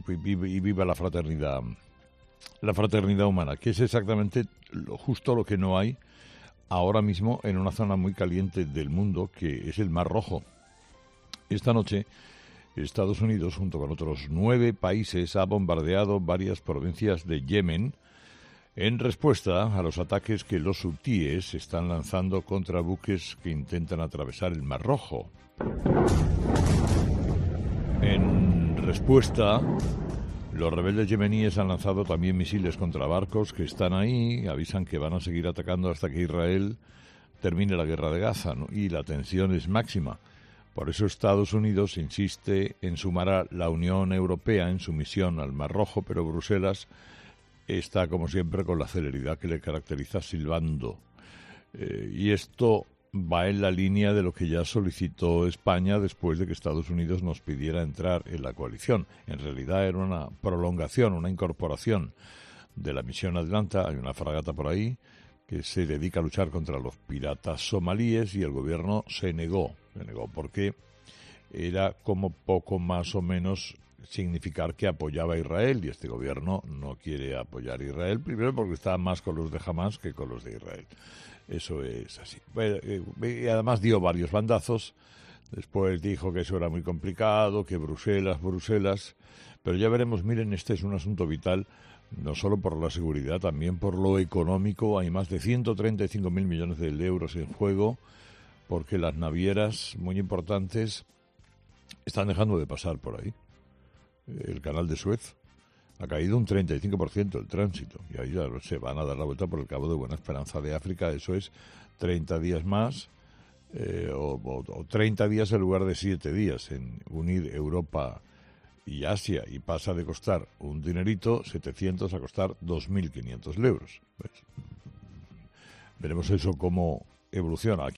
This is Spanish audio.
y viva la fraternidad humana, que es exactamente justo lo que no hay ahora mismo en una zona muy caliente del mundo, que es el Mar Rojo. Esta noche, Estados Unidos, junto con otros 9 países, ha bombardeado varias provincias de Yemen en respuesta a los ataques que los hutíes están lanzando contra buques que intentan atravesar el Mar Rojo. En respuesta, los rebeldes yemeníes han lanzado también misiles contra barcos que están ahí, avisan que van a seguir atacando hasta que Israel termine la guerra de Gaza, ¿no? Y la tensión es máxima. Por eso Estados Unidos insiste en sumar a la Unión Europea en su misión al Mar Rojo, pero Bruselas está, como siempre, con la celeridad que le caracteriza, silbando. Y esto va en la línea de lo que ya solicitó España después de que Estados Unidos nos pidiera entrar en la coalición. En realidad era una prolongación, una incorporación de la misión Atlanta. Hay una fragata por ahí que se dedica a luchar contra los piratas somalíes y el gobierno se negó porque era como poco más o menos significar que apoyaba a Israel, y este gobierno no quiere apoyar a Israel, primero porque está más con los de Hamas que con los de Israel. Eso es así. Y además dio varios bandazos. Después dijo que eso era muy complicado, que Bruselas. Pero ya veremos, miren, este es un asunto vital, no solo por la seguridad, también por lo económico. Hay más de 135.000 millones de euros en juego, porque las navieras muy importantes están dejando de pasar por ahí. El canal de Suez ha caído un 35% el tránsito, y ahí ya se van a dar la vuelta por el Cabo de Buena Esperanza de África. Eso es 30 días más, o 30 días en lugar de 7 días en unir Europa y Asia, y pasa de costar un dinerito, 700, a costar 2.500 euros. Veremos eso cómo evoluciona.